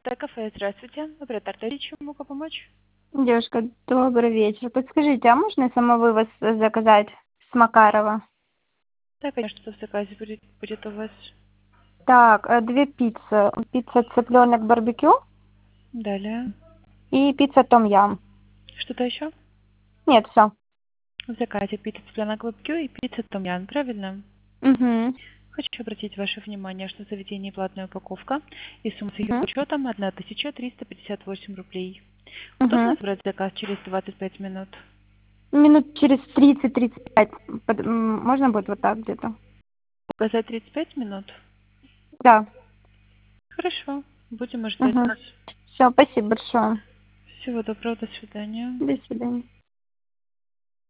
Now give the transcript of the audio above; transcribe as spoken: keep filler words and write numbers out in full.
Авто кафе, здравствуйте. Оператор Дарья, чем могу помочь? Девушка, добрый вечер. Подскажите, а можно самовывоз э, заказать с Макарова? Да, конечно, что в заказе будет, будет у вас. Так, э, две пиццы. Пицца цыпленок барбекю Далее. и пицца том ям. Что-то еще? Нет, все. В заказе пицца цыпленок барбекю и пицца том ям, правильно? Угу. Хочу обратить ваше внимание, что в заведении платная упаковка и сумма с ее Угу. учетом тысяча триста пятьдесят восемь рублей. Удобно Угу. забрать заказ через двадцать пять минут? Минут через тридцать тридцать пять. Под- м, Можно будет вот так где-то? Указать тридцать пять минут? Да. Хорошо, будем ждать Угу. вас. Все, спасибо большое. Всего доброго, до свидания. До свидания.